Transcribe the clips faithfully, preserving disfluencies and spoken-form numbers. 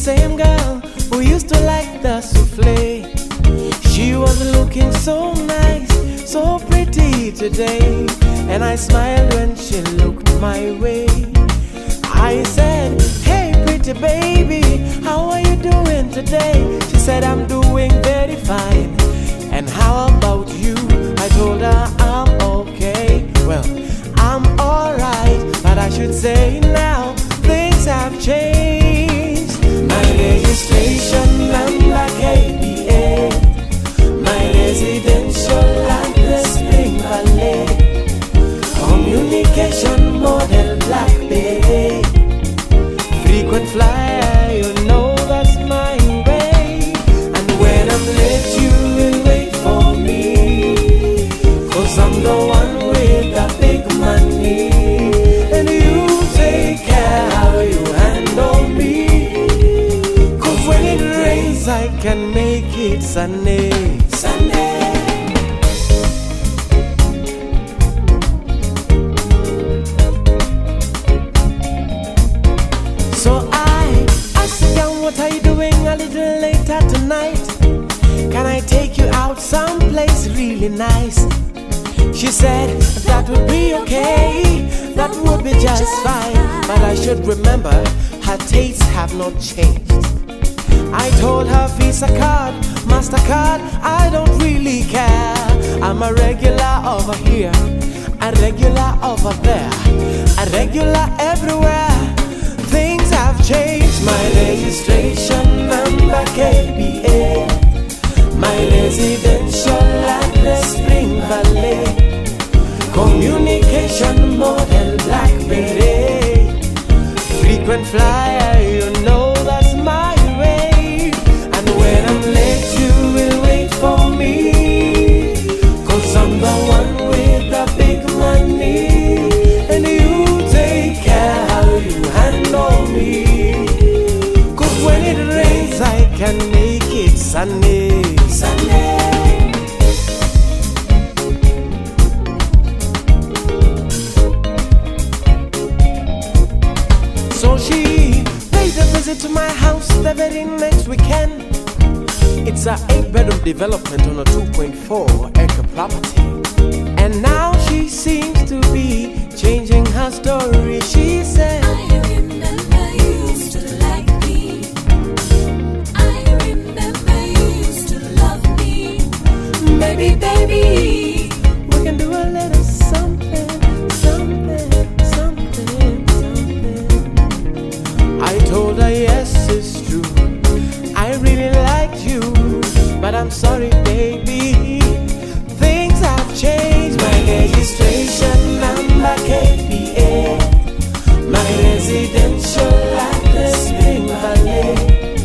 same girl who used to like the souffle. She was looking so nice, so pretty today, and I smiled when she looked my way. I said, hey pretty baby, how are you doing today? She said, I'm doing very fine. And how about you? I told her I'm okay. Well, I'm alright, but I should say now things have changed. My registration number K B A, my residential address Spring Valley, communication model Blackberry, frequent flyer, you know that's my way. And when I'm late you will wait for me, 'cause I'm the one with the big money. And you take care how you handle me, 'cause when it rains I can make it sunny, sunny. So I asked the girl, what are you doing a little later tonight? Can I take you out someplace really nice? She said, that would be okay, that would be just fine. But I should remember, her tastes have not changed. I told her Visa card, MasterCard, I don't really care. I'm a regular over here, a regular over there, a regular everywhere. Things have changed. My registration number K B A, my residential address Spring Valley, communication model Blackberry, frequent flyer, you know that's my way. And when I'm late you will wait for me, 'cause I'm the one with the big money. And you take care how you handle me, 'cause when it rains I can make it sunny, sunny. So she paid a visit to my house the very next weekend. It's a eight-bedroom development on a two point four acre property. And now she seems to be changing her story. She said, I remember you used to like me, I remember you used to love me. baby, baby, we can do a little something, something, something, something. I told her yes, it's true, I really liked you, but I'm sorry baby, things have changed. My registration number K B A, my residential address Spring Valley,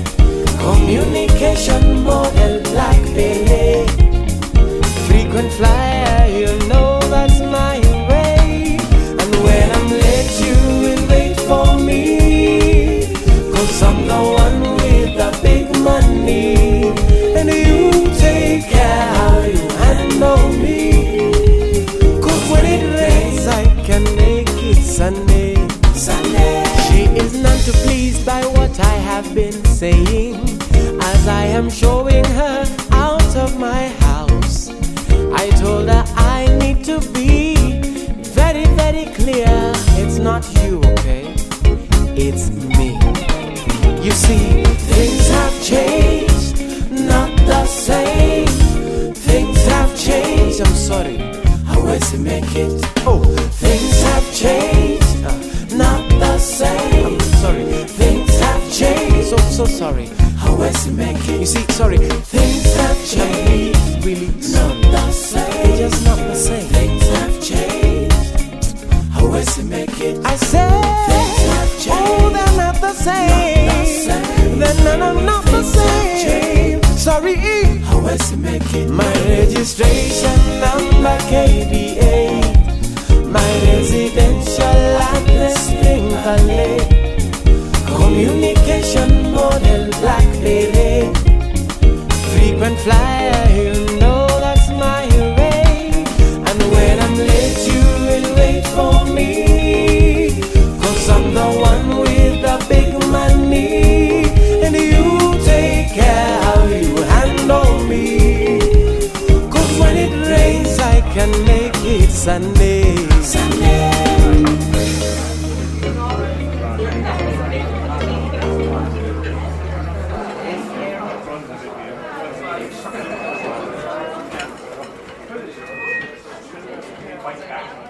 communication model Blackberry, frequent flyer, you know that's my way. And when I'm late you will wait for me, 'cause I'm the one with the big money. And you take care how you handle me, 'cause when it rains I can make it sunny, sunny. She is none too pleased by what I have been saying, as I am showing her out of my house. I told her I need to be very, very clear. It's not you, okay? It's me. You see, things have changed, not the same. Things have changed, I'm sorry, how else to make it? Oh, things have changed, uh, not the same. I'm sorry, things have changed, so, so sorry, how else to make it? You see, sorry, things have changed, really, not the same. They're just not the same. Things have changed, how else to make it? I said, things have changed, oh, they're not the same. Not the same. They're not, not, not the same. Sorry, how else to make it? My registration number K B A, my residential address Spring Valley, communication model Blackberry, frequent flyer, you know that's my way. can make it Sunday. Sunday. Quite